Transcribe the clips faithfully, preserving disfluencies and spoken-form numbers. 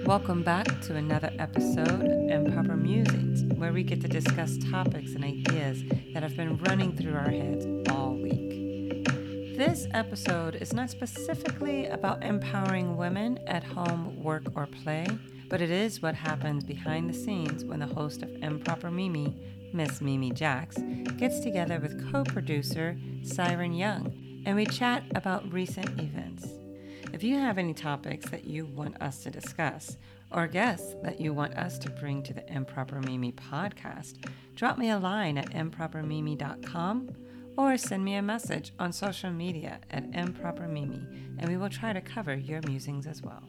Welcome back to another episode of Improper Musings, where we get to discuss topics and ideas that have been running through our heads all week. This episode is not specifically about empowering women at home, work, or play, but it is what happens behind the scenes when the host of Improper Mimi, Miss Mimi Jax, gets together with co producer Siren Young, and we chat about recent events. If you have any topics that you want us to discuss, or guests that you want us to bring to the Improper Mimi podcast, drop me a line at improper mimi dot com or send me a message on social media at Improper Mimi, and we will try to cover your musings as well.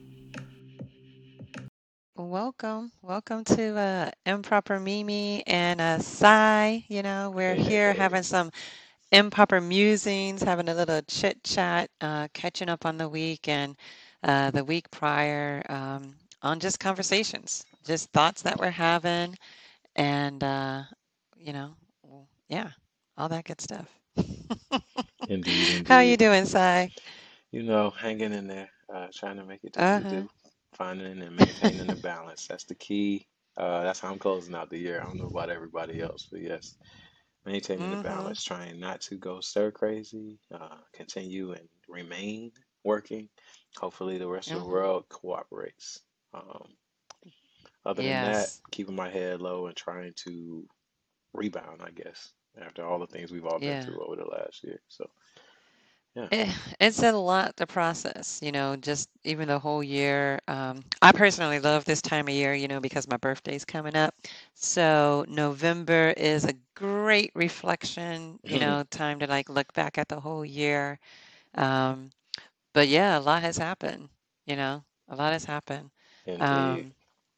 Welcome, welcome to uh, Improper Mimi and uh, Sai. You know, we're Hey, hey, here hey. having some improper musings, having a little chit chat, uh, catching up on the week and uh, the week prior, um, on just conversations, just thoughts that we're having, and uh, you know, w- yeah, all that good stuff. Indeed, How you indeed. doing, Sai? You know, hanging in there, uh, trying to make it do what it Uh-huh. do, finding and maintaining the balance. That's the key. Uh, that's how I'm closing out the year. I don't know about everybody else, but yes, maintaining the Mm-hmm. balance, trying not to go stir crazy, uh, continue and remain working. Hopefully, the rest of the Mm-hmm. world cooperates. Um, other than that, Yes. keeping my head low and trying to rebound, I guess, after all the things we've all been Yeah. through over the last year. So, yeah. Eh, It's a lot to process, you know, just even the whole year. Um, I personally love this time of year, you know, because my birthday's coming up. So November is a great reflection, you know, time to like look back at the whole year. Um, but yeah, a lot has happened, you know, a lot has happened. Indeed. Um,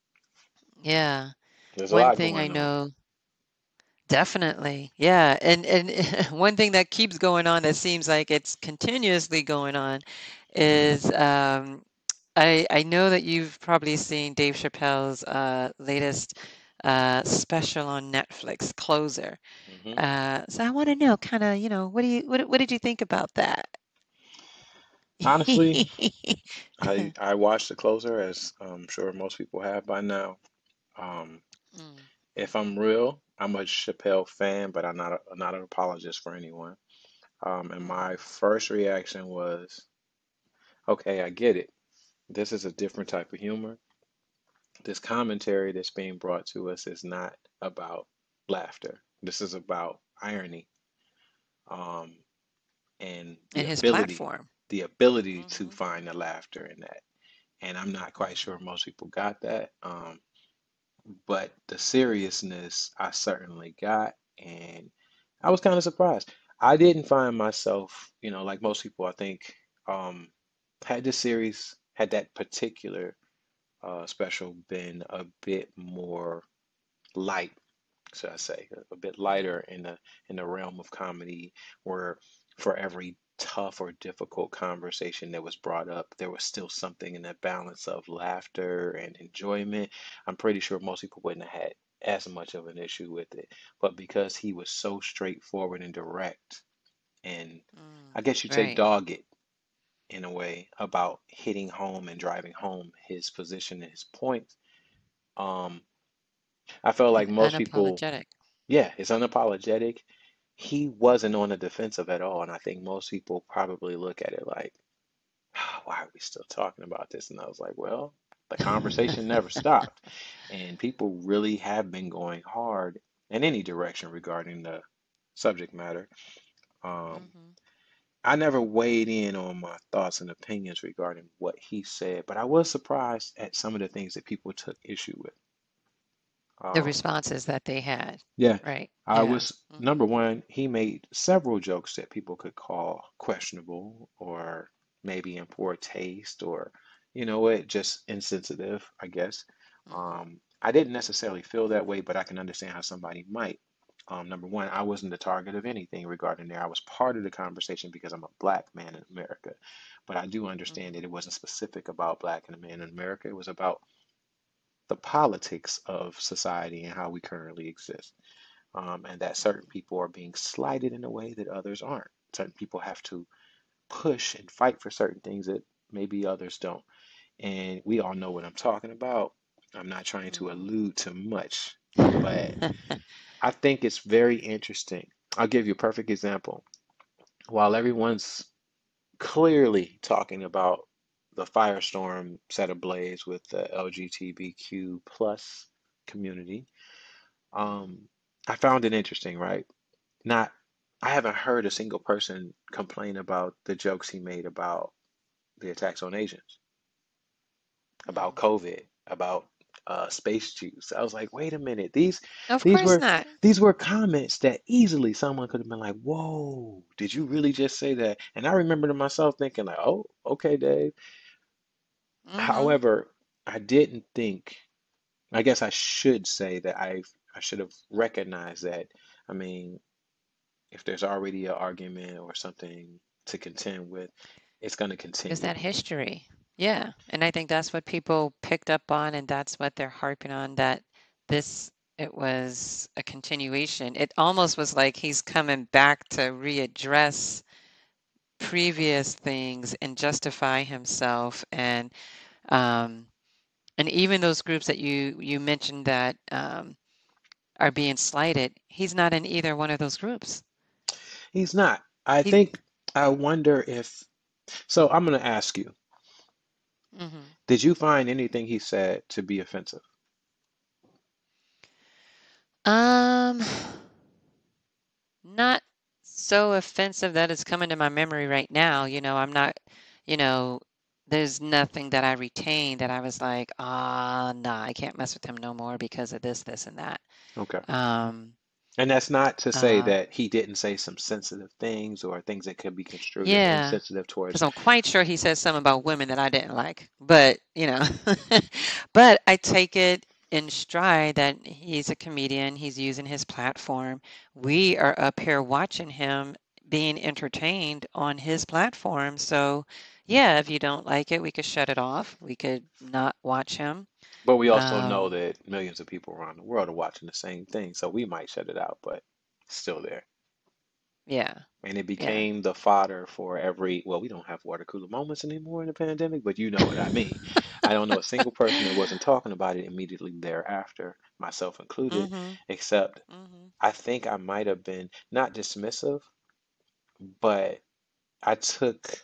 yeah, There's a one lot thing I going on. know. Definitely. Yeah. And and one thing that keeps going on that seems like it's continuously going on is um I I know that you've probably seen Dave Chappelle's uh latest uh special on Netflix, Closer. Hmm. Uh so I want to know kind of, you know, what do you what what did you think about that? Honestly, I I watched The Closer, as I'm sure most people have by now. Um, Mm, if I'm real, I'm a Chappelle fan, but I'm not a, not an apologist for anyone. Um, and my mhm. first reaction was, okay, I get it. This is a different type of humor. This commentary that's being brought to us is not about laughter. This is about irony. Um, and the And his ability, platform. the ability to Hmm. find the laughter in that. And I'm not quite sure most people got that. Um, but the seriousness I certainly got, and I was kind of surprised. I didn't find myself, you know, like most people, I think, um, had this series, had that particular uh, special been a bit more light, should I say, a, a bit lighter in the in the realm of comedy, where for every tough or difficult conversation that was brought up, there was still something in that balance of laughter and enjoyment. I'm pretty sure most people wouldn't have had as much of an issue with it, but because he was so straightforward and direct, and Mm, I guess you'd say right. dogged in a way about hitting home and driving home his position and his points. Um, I felt like And most people, unapologetic. yeah, it's unapologetic. He wasn't on the defensive at all. And I think most people probably look at it like, "Ah, why are we still talking about this?" And I was like, well, the conversation never stopped. And people really have been going hard in any direction regarding the subject matter. Um, Hmm. I never weighed in on my thoughts and opinions regarding what he said, but I was surprised at some of the things that people took issue with. The Um, responses that they had. Yeah, Right. I Yeah. was Hmm. number one, he made several jokes that people could call questionable or maybe in poor taste or, you know what, just insensitive, I guess. Hmm. Um, I didn't necessarily feel that way, but I can understand how somebody might. Um, number one, I wasn't the target of anything regarding there. I was part of the conversation because I'm a black man in America. But I do understand that Hmm. it wasn't specific about black and a man in America. It was about the politics of society and how we currently exist, um, and that certain Hmm. people are being slighted in a way that others aren't. Certain people have to push and fight for certain things that maybe others don't. and we all know what I'm talking about. I'm not trying to allude to much, but Mhm. I think it's very interesting. I'll give you a perfect example. While everyone's clearly talking about the firestorm set ablaze with the L G B T Q plus community, um, I found it interesting, right? Not, I haven't heard a single person complain about the jokes he made about the attacks on Asians, about Mhm. COVID, about uh, space juice. I was like, wait a minute, these Of these course were not. these were comments that easily someone could have been like, whoa, did you really just say that? And I remember to myself thinking like, oh, okay, Dave. Mhm. However, I didn't think, I guess I should say that I I should have recognized that. I mean, if there's already an argument or something to contend with, it's going to Is continue. that history? Yeah. And I think that's what people picked up on, and that's what they're harping on, that this, it was a continuation. It almost was like he's coming back to readdress previous things and justify himself. And um, and even those groups that you you mentioned that um, are being slighted, he's not in either one of those groups. He's not. I He's think, I wonder if, so I'm going to ask you, mhm. did you find anything he said to be offensive? um not so offensive that it's coming to my memory right now. You know, I'm not, you know, there's nothing that I retained that I was like, ah, nah, I can't mess with him no more because of this, this, and that. Okay. Um, And that's not to say uh, that he didn't say some sensitive things or things that could be construed as yeah, insensitive towards. because I'm quite sure he said something about women that I didn't like. But, you know, but I take it in stride that he's a comedian, he's using his platform. We are up here watching him being entertained on his platform. So, yeah, if you don't like it, we could shut it off. We could not watch him. But we also know Um, that millions of people around the world are watching the same thing, so we might shut it out, but it's still there. yeah, And it yeah. became the fodder for every, well, we don't have water cooler moments anymore in the pandemic, but you know what I mean. I don't know a single person that wasn't talking about it immediately thereafter, myself included, Mm-hmm. except Mm-hmm. I think I might have been not dismissive, but I took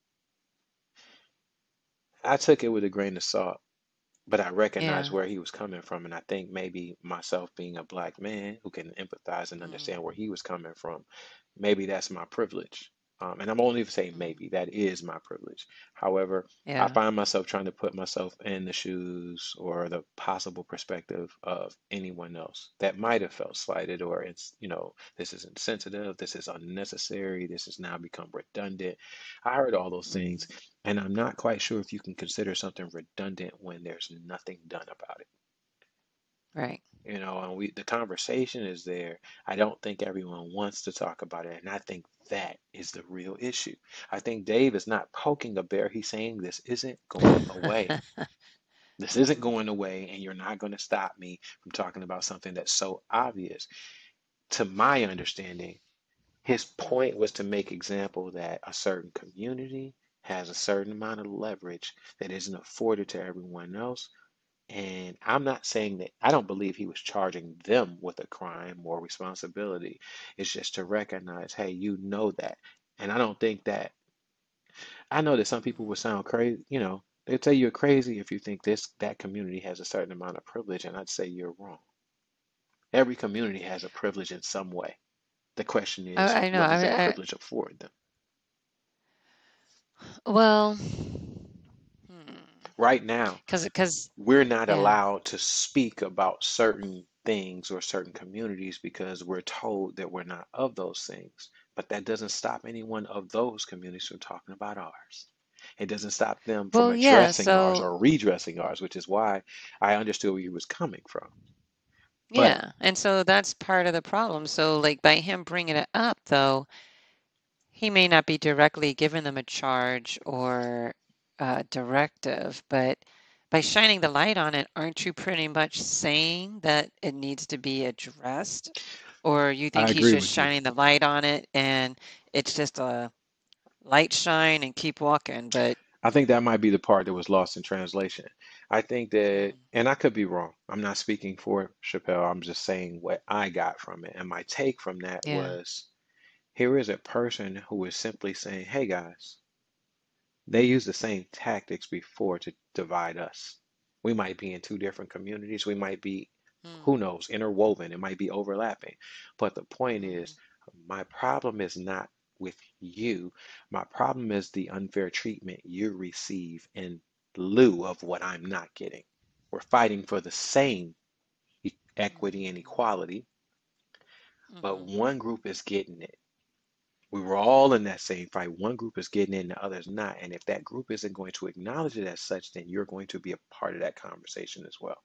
I took it with a grain of salt. But I recognized Yeah. where he was coming from, and I think maybe myself being a black man who can empathize and understand where Mm-hmm. he was coming from, maybe that's my privilege. Um, and I'm only saying Mm-hmm. maybe that is my privilege. However, I Yeah. find myself trying to put myself in the shoes or the possible perspective of anyone else that might have felt slighted, or it's, you know, this is insensitive, this is unnecessary, this has now become redundant. I heard all those things, Mm-hmm. and I'm not quite sure if you can consider something redundant when there's nothing done about it. Right. You know, and we the conversation is there. I don't think everyone wants to talk about it, and I think that is the real issue. I think Dave is not poking a bear. He's saying this isn't going away. This isn't Mm-hmm. going away, and you're not going to stop me from talking about something that's so obvious. To my understanding, his point was to make example that a certain community has a certain amount of leverage that isn't afforded to everyone else. And I'm not saying that, I don't believe he was charging them with a crime or responsibility. It's just to recognize, hey, you know that. And I don't think that, I know that some people would sound crazy, you know, they tell you you're crazy if you think this that community has a certain amount of privilege, and I'd say you're wrong. Every community has a privilege in some way. The question is, I, I know. what does that I, I privilege afford them? well, hmm. Right now, Cause, cause, we're not yeah. allowed to speak about certain things or certain communities because we're told that we're not of those things. But that doesn't stop anyone of those communities from talking about ours. It doesn't stop them from Well, yeah. addressing ours So, or redressing ours, which is why I understood where he was coming from. But yeah. And so that's part of the problem. So, like, by him bringing it up, though, he may not be directly giving them a charge or a directive, but by shining the light on it, aren't you pretty much saying that it needs to be addressed? Or you I think he's agree just with you. shining the light on it and it's just a light shine and keep walking, but. I think that might be the part that was lost in translation. I think that, Mm. and I could be wrong. I'm not speaking for Chappelle. I'm just saying what I got from it. And my take from that Yeah. was here is a person who is simply saying, hey guys, they used the same tactics before to divide us. We might be in two different communities. We might be, who Mm. knows, interwoven. It might be overlapping. But the point is, Mm. my problem is not with you. My problem is the unfair treatment you receive in lieu of what I'm not getting. We're fighting for the same e- equity and Mm. equality, but Mm-hmm. one group is getting it. We were all in that same fight. One group is getting it and the other's not. And if that group isn't going to acknowledge it as such, then you're going to be a part of that conversation as well.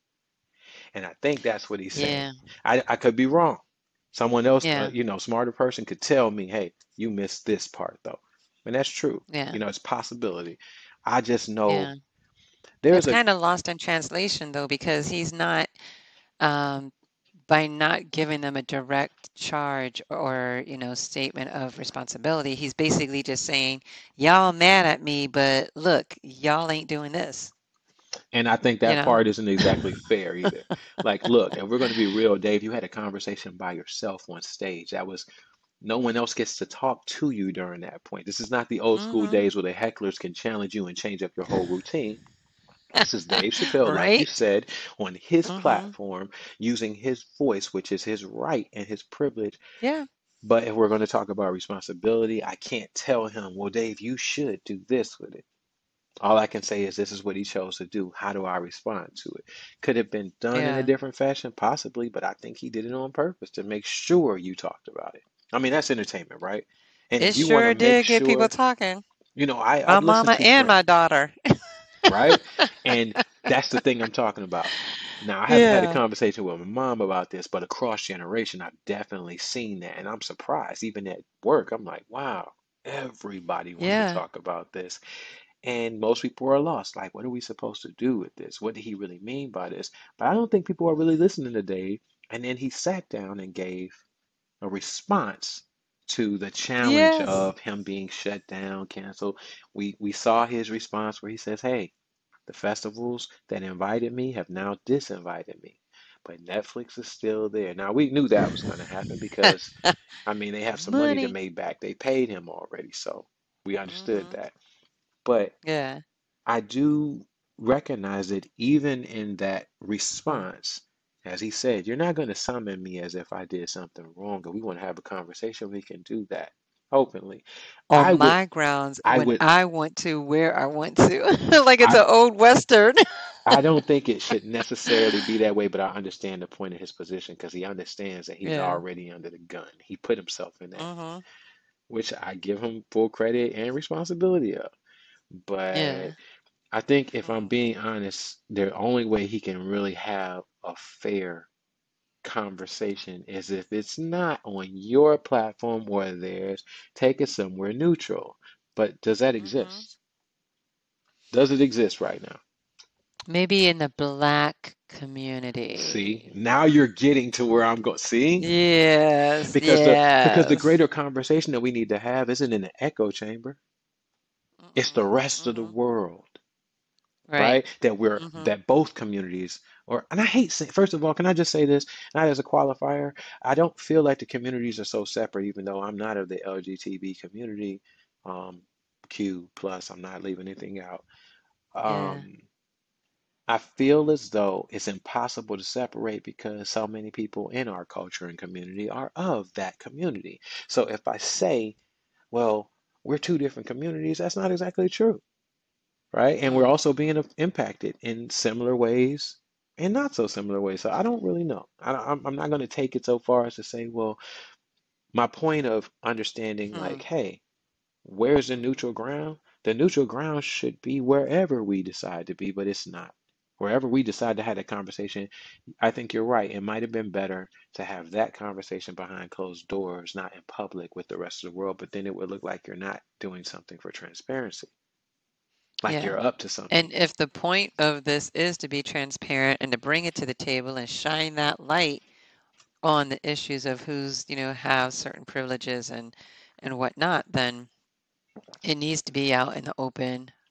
And I think that's what he's saying. Yeah. I, I could be wrong. Someone else, uh, Yeah. you know, smarter person could tell me, hey, you missed this part though. And that's true. Yeah. You know, it's possibility. I just know Yeah. there's It's a, kind of lost in translation though, because he's not, um, by not giving them a direct charge or, you know, statement of responsibility, he's basically just saying, y'all mad at me, but look, y'all ain't doing this, and I think you that know? part isn't exactly fair either. Like, look, if we're going to be real, Dave, you had a conversation by yourself on stage. That was no one else gets to talk to you during that point. This is not the old school Mm-hmm. days where the hecklers can challenge you and change up your whole routine. This is Dave Chappelle, like you Right? said, on his Mm-hmm. platform, using his voice, which is his right and his privilege. Yeah. But if we're going to talk about responsibility, I can't tell him, well, Dave, you should do this with it. All I can say is this is what he chose to do. How do I respond to it? Could have been done in a Yeah. different fashion, possibly, but I think he did it on purpose to make sure you talked about it. I mean, that's entertainment, right? And It if you want to sure make did get people sure, talking. you know, I, My I've listened mama to and my friends, daughter. right? And that's the thing I'm talking about. Now, I haven't had a Yeah. conversation with my mom about this, but across generation, I've definitely seen that. And I'm surprised, even at work, I'm like, wow, everybody wanted to Yeah. talk about this. And most people are lost. Like, what are we supposed to do with this? What did he really mean by this? But I don't think people are really listening to Dave. And then he sat down and gave a response to the challenge Yes. of him being shut down, canceled. We we saw his response where he says, "Hey, the festivals that invited me have now disinvited me, but Netflix is still there." Now we knew that was going to happen because, I mean, they have some money to Money. make back. They paid him already, so we understood Mm-hmm. that. But Yeah. I do recognize that even in that response, as he said, you're not going to summon me as if I did something wrong, and we want to have a conversation. We can do that openly. On I would, my grounds I when would, I want to, where I want to. Like it's I, an old Western. I don't think it should necessarily be that way, but I understand the point of his position because he understands that he's Yeah. already under the gun. He put himself in that, Mm-hmm. which I give him full credit and responsibility of. But Yeah. I think if I'm Mm. being honest, the only way he can really have a fair conversation is if it's not on your platform or theirs, take it somewhere neutral. But does that Mm-hmm. exist? Does it exist right now? Maybe in the black See, community. now you're getting to where I'm going. See? Yes. Because the because the Yes. greater conversation that we need to have isn't in the echo chamber. It's the Mm-mm. rest of the Mm-hmm. world. Right. Right? That we're Mm-hmm. that both communities or and I hate saying first of all, can I just say this? Not as a qualifier, I don't feel like the communities are so separate, even though I'm not of the L G B T community, um, Q plus, I'm not leaving anything out. Yeah. Um, I feel as though it's impossible to separate because so many people in our culture and community are of that community. So if I say, well, we're two different communities, that's not exactly true, right? And we're Mm. also being impacted in similar ways and not so similar ways. So I don't really know. I, I'm, I'm not going to take it so far as to say, well, my point of understanding, Hmm. like, hey, where's the neutral ground? The neutral ground should be wherever we decide to be, but it's not. Wherever we decide to have that conversation, I think you're right. It might have been better to have that conversation behind closed doors, not in public with the rest of the world, but then it would look like you're not doing something for transparency, like Yeah. you're up to something. And if the point of this is to be transparent and to bring it to the table and shine that light on the issues of who's, you know, have certain privileges and and whatnot, then it needs to be out in the open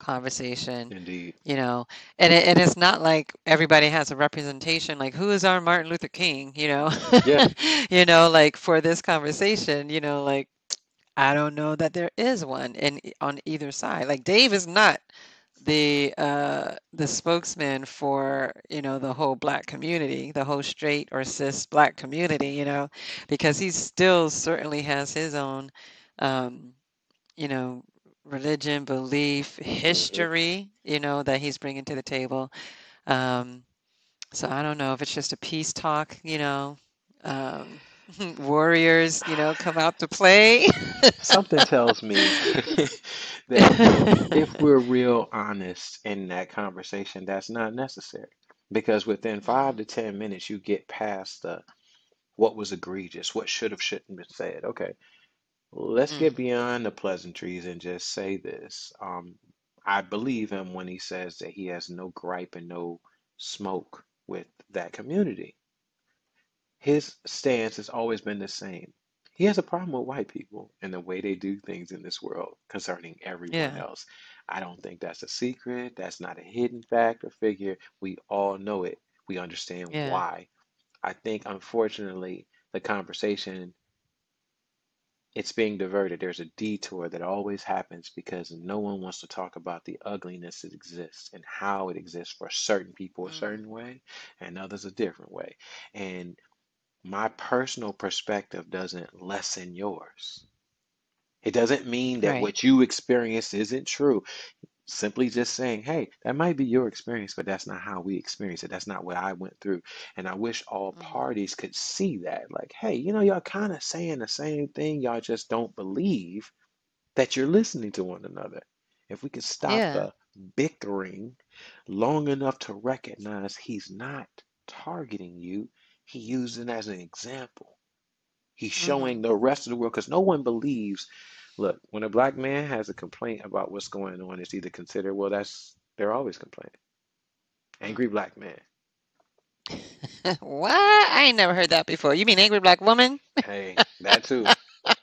conversation, Indeed. you know, and it, and it's not like everybody has a representation, like who is our Martin Luther King, you know, Yeah. you know, like for this conversation, you know, like I don't know that there is one in on either side. Like Dave is not the uh the spokesman for, you know, the whole black community, the whole straight or cis black community, you know, because he still certainly has his own um, you know, religion, belief, Hmm. history, you know, that he's bringing to the table. Um, so I don't know if it's just a peace talk, you know, um, warriors, you know, come out to play. Something tells me that if we're real honest in that conversation, that's not necessary. Because within five Mhm, to ten minutes, you get past the what was egregious, what should have, shouldn't been said. Okay, let's get mhm. beyond the pleasantries and just say this. Um, I believe him when he says that he has no gripe and no smoke with that community. His stance has always been the same. He has a problem with white people and the way they do things in this world concerning everyone Yeah, else. I don't think that's a secret. That's not a hidden fact or figure. We all know it. We understand yeah. why. I think, unfortunately, the conversation it's being diverted. There's a detour that always happens because no one wants to talk about the ugliness that exists and how it exists for certain people a Mhm. certain way and others a different way. And my personal perspective doesn't lessen yours. It doesn't mean that Right. what you experienced isn't true. Simply just saying, hey, that might be your experience, but that's not how we experience it. That's not what I went through. And I wish all Mhm, parties could see that. Like, hey, you know, y'all kind of saying the same thing. Y'all just don't believe that you're listening to one another. If we could stop yeah. the bickering long enough to recognize he's not targeting you, he used it as an example. He's Mhm. showing the rest of the world because no one believes. Look, when a black man has a complaint about what's going on, it's either considered, well, that's they're always complaining. Angry Mm. black man. What? I ain't never heard that before. You mean angry black woman? Hey, that too.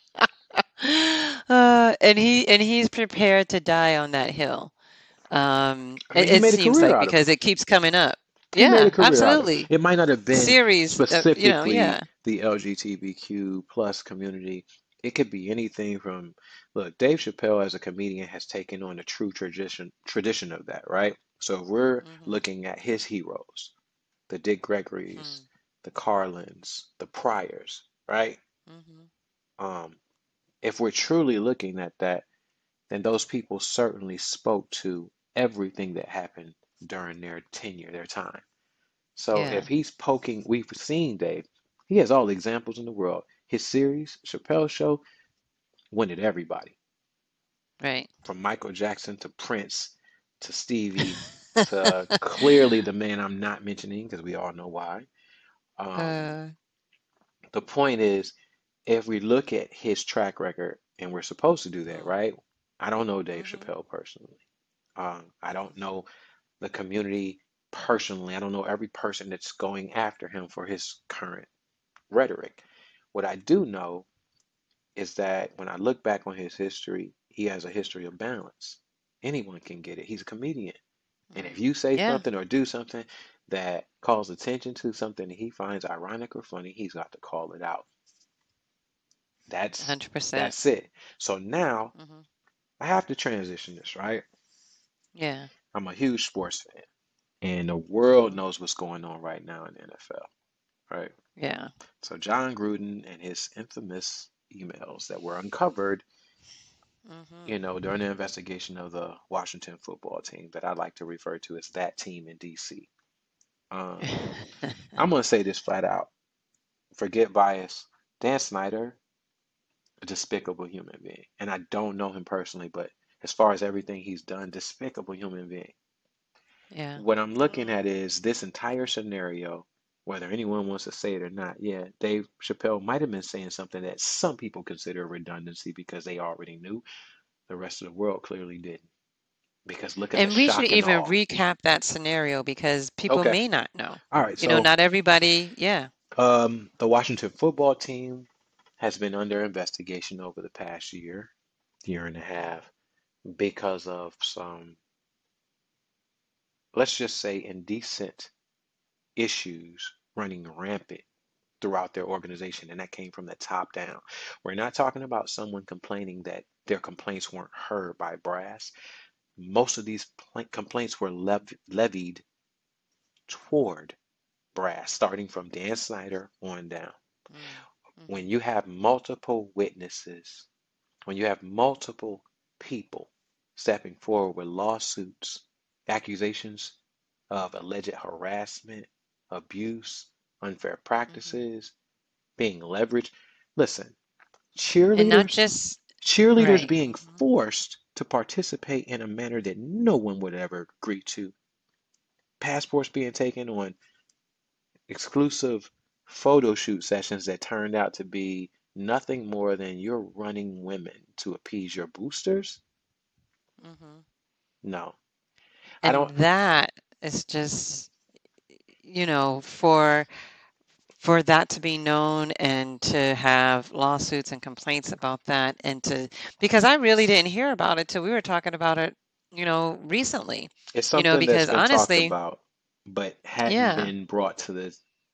Uh, and he and he's prepared to die on that hill. Um, I mean, it, he it made a seems career like out of it. because it keeps coming up. He made a Yeah, career out of it. absolutely. It might not have been Series, uh, you know, specifically yeah. the L G B T Q plus community. It could be anything from, look, Dave Chappelle as a comedian has taken on a true tradition tradition of that, right? So if we're Mhm. looking at his heroes, the Dick Gregorys, Mhm. the Carlins, the Pryors, right? Mhm. Um, if we're truly looking at that, then those people certainly spoke to everything that happened during their tenure, their time. So if Yeah. he's poking, we've seen Dave. He has all the examples in the world. His series, Chappelle Show, winded everybody Right. from Michael Jackson to Prince to Stevie to clearly the man I'm not mentioning because we all know why. Um, uh. the point is, if we look at his track record, and we're supposed to do that, Mm. right? I don't know Dave Mhm. Chappelle personally. Um, I don't know the community personally. I don't know every person that's going after him for his current rhetoric. What I do know is that when I look back on his history, he has a history of balance. Anyone can get it. He's a comedian. And if Mm. you say Yeah. something or do something that calls attention to something that he finds ironic or funny, he's got to call it out. That's one hundred percent. that's it. So now Mhm. I have to transition this, right? Yeah. I'm a huge sports fan, and the world Mhm. knows what's going on right now in the N F L, right? Yeah. So John Gruden and his infamous emails that were uncovered, you Mhm. know, during the investigation of the Washington football team that I like to refer to as that team in D C. Um, I'm gonna say this flat out. Forget bias. Dan Snyder, a despicable human being. And I don't know him personally, but as far as everything he's done, despicable human being. Yeah. What I'm looking at is this entire scenario, whether anyone wants to say it or not. Yeah, Dave Chappelle might have been saying something that some people consider a redundancy because they already knew. The rest of the world clearly didn't. Because look at the And we should shock and even awe. recap that scenario because people Okay. may not know. All right. You know, So, not everybody, yeah. um, the Washington football team has been under investigation over the past year, year and a half, because of some. let's just say, indecent issues running rampant throughout their organization, and that came from the top down. We're not talking about someone complaining that their complaints weren't heard by brass. Most of these pl- complaints were lev- levied toward brass, starting from Dan Snyder on down. Mm. When Mhm. you have multiple witnesses, when you have multiple people stepping forward with lawsuits, accusations of alleged harassment, abuse, unfair Mhm. practices, being leveraged. Listen, And not cheerleaders, just cheerleaders right. being Mhm. forced to participate in a manner that no one would ever agree to. Passports being taken on exclusive photo shoot sessions that turned out to be nothing more than you're running women to appease your boosters? Mhm. No. I And don't, that is just, you know, for for that to be known and to have lawsuits and complaints about that and to because I really didn't hear about it till we were talking about it, you know, recently. it's You know, something that's because been talked honestly, about, but hadn't yeah. been brought to the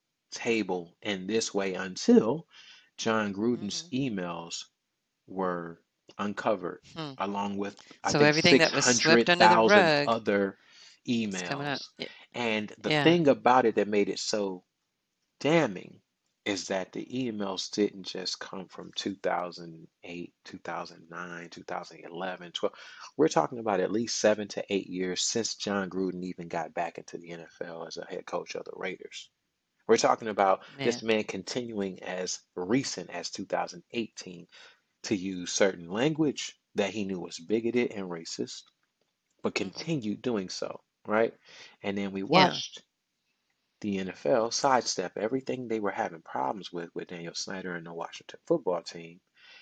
table in this way until John Gruden's Mhm. emails were uncovered, Hmm. along with, I So think, everything that was swept under the six hundred thousand rug other is coming up. emails. Y- And the Yeah. thing about it that made it so damning is that the emails didn't just come from two thousand eight, two thousand nine, two thousand eleven, twelve. We're talking about at least seven to eight years since John Gruden even got back into the N F L as a head coach of the Raiders. We're talking about this Man. man continuing as recent as two thousand eighteen to use certain language that he knew was bigoted and racist, but Mhm. continued doing so, right? And then we Yeah. watched the N F L sidestep everything they were having problems with with Daniel Snyder and the Washington football team.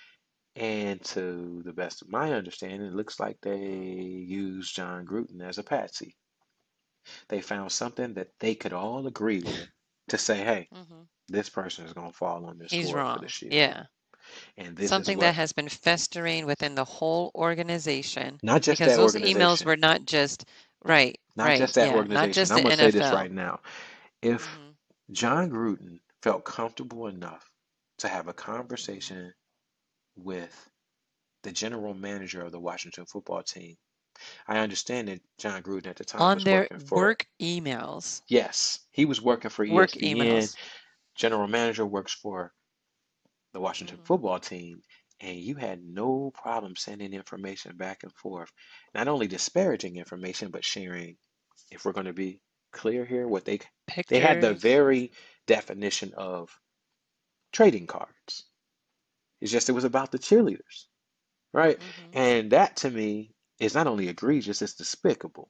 And to the best of my understanding, it looks like they Mm. used John Gruden as a patsy. They found something that they could all agree with to say, hey, Mhm. this person is going to fall on this He's sword for the wrong. shield. Yeah. And this is Something that what, has been festering within the whole organization not just because that those emails organization, were not just right, not right. just that Yeah, not organization. just I'm the going to say this N F L. right now. If Mhm. John Gruden felt comfortable enough to have a Mhm. conversation with the general manager of the Washington football team, I understand that John Gruden at the time On was their working for, work emails. yes, he was working for Work E S P N. emails. General manager works for the Washington Mhm. football team, and you had no problem sending information back and forth, not only disparaging information, but sharing, if we're going to be clear here, what they they had the Pictures. very definition of trading cards. It's just it was about the cheerleaders, right? Mhm. And that to me is not only egregious, it's despicable.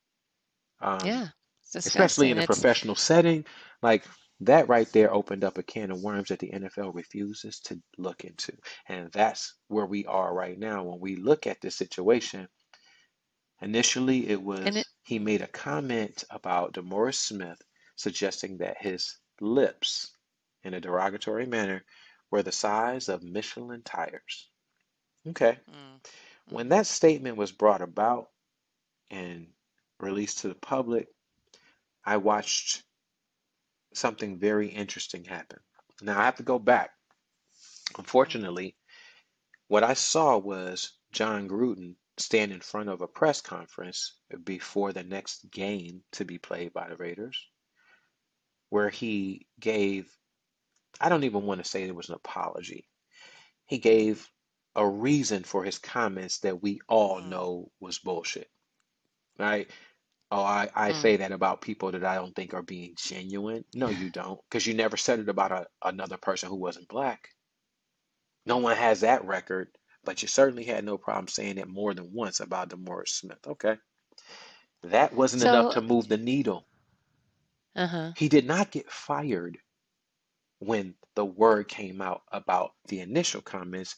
Um, Yeah. It's especially disgusting. in a It's professional setting, like that right there opened up a can of worms that the N F L refuses to look into. And that's where we are right now. When we look at this situation, initially it and it was he mm, made a comment about DeMaurice Smith suggesting that his lips, in a derogatory manner, were the size of Michelin tires. Okay. mm, When mhm. that statement was brought about and released to the public, I watched something very interesting happen. Now I have to go back. Mhm. Unfortunately, what I saw was John Gruden stand in front of a press conference before the next game to be played by the Raiders, where he gave, I don't even want to say it was an apology. He gave a reason for his comments that we all Mm. know was bullshit, right? Oh, I, I Mm. say that about people that I don't think are being genuine. No, you don't, because you never said it about a, another person who wasn't black. No one has that record, but you certainly had no problem saying it more than once about DeMaurice Smith. Okay. That wasn't enough So, to move the needle. uh-huh. He did not get fired when the word came out about the initial comments.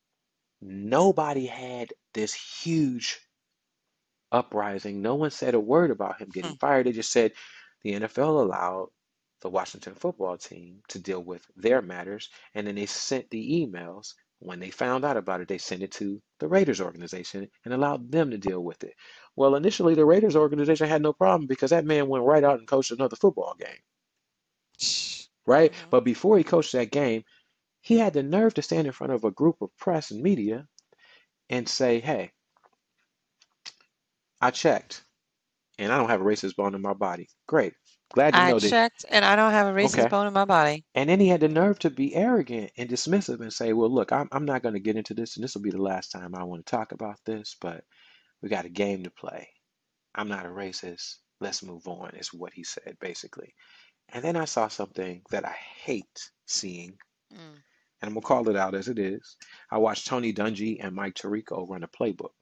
Nobody had this huge uprising. No one said a word about him getting Hmm. fired. They just said the N F L allowed the Washington football team to deal with their matters, and then they sent the emails. When they found out about it, they sent it to the Raiders organization and allowed them to deal with it. Well, initially the Raiders organization had no problem because that man went right out and coached another football game, right? Mm-hmm. But before he coached that game, he had the nerve to stand in front of a group of press and media and say, "Hey, I checked and I don't have a racist bone in my body." Great. Glad to I know that. checked and I don't have a racist Okay. bone in my body. And then he had the nerve to be arrogant and dismissive and say, "Well, look, I'm, I'm not going to get into this, and this will be the last time I want to talk about this, but we got a game to play. I'm not a racist. Let's move on," is what he said, basically. And then I saw something that I hate seeing, Mm. and I'm going to call it out as it is. I watched Tony Dungy and Mike Tirico run a playbook.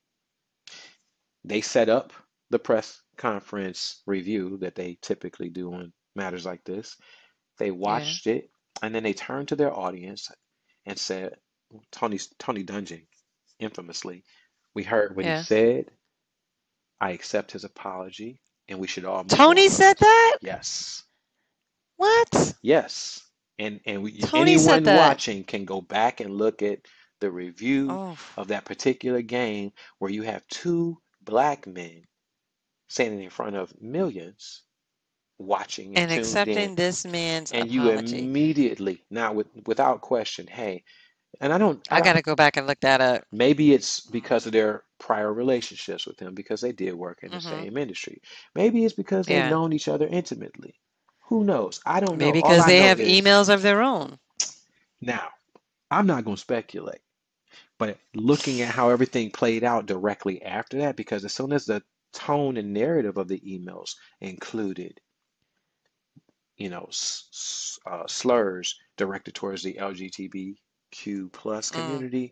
They set up the press conference review that they typically do on matters like this. They Yeah, watched it, and then they turned to their audience and said, Tony Tony Dungy, infamously, "We heard what he yeah. said. I accept his apology, and we should all move on Tony from said this." that? Yes, What? yes, and and we, Tony said anyone that. watching can go back and look at the review Oh, of that particular game where you have two black men standing in front of millions watching and and tuned in, accepting this man's and you apology. immediately, now with without question, hey, and I don't, I I don't, gotta go back and look that up. maybe it's because of their prior relationships with him because they did work in the Mm-hmm. same industry. Maybe it's because they've Yeah. known each other intimately. Who knows? I don't know. Maybe All because I they know have is emails of their own. now, I'm not going to speculate, but looking at how everything played out directly after that, because as soon as the tone and narrative of the emails included, you know, s- uh, slurs directed towards the L G B T Q plus Mm. community,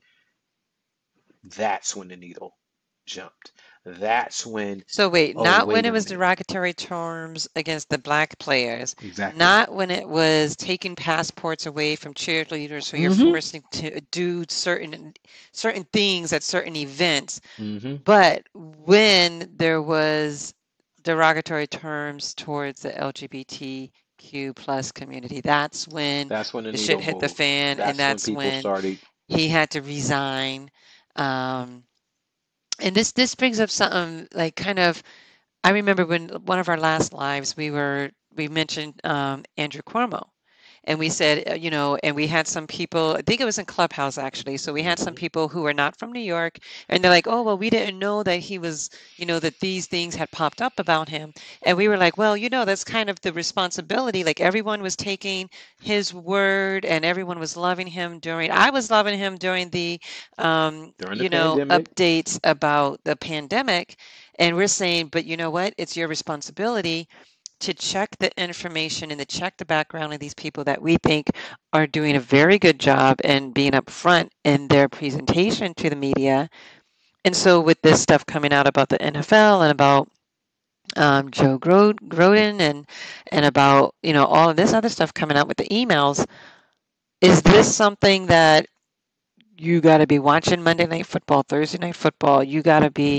that's when the needle jumped. That's when, So wait, oh, not when wait it a was minute. derogatory terms against the black players, Exactly. not when it was taking passports away from cheerleaders, so you're Mm-hmm. forcing to do certain certain things at certain events, Mm-hmm. but when there was derogatory terms towards the L G B T Q plus community, that's when That's when the the shit needle hit the moved. fan, and That's when that's people when started. he had to resign. Um, and this this brings up something like kind of I remember when one of our last lives we were we mentioned um, Andrew Cuomo, and we said uh, you know, and we had some people. I think it was in Clubhouse actually. So we had some Mm-hmm. people who were not from New York, and they're like, "Oh well, we didn't know that he was, you know, that these things had popped up about him." And we were like, "Well, you know, that's kind of the responsibility. Like everyone was taking his word, and everyone was loving him during. I was loving him during the, um, During the you know, pandemic, updates about the pandemic." And we're saying, but you know what? It's your responsibility to check the information and to check the background of these people that we think are doing a very good job and being upfront in their presentation to the media. And so, with this stuff coming out about the N F L and about um, Joe Groden and and about you know all of this other stuff coming out with the emails, is this something that you got to be watching Monday Night Football, Thursday Night Football. You got to be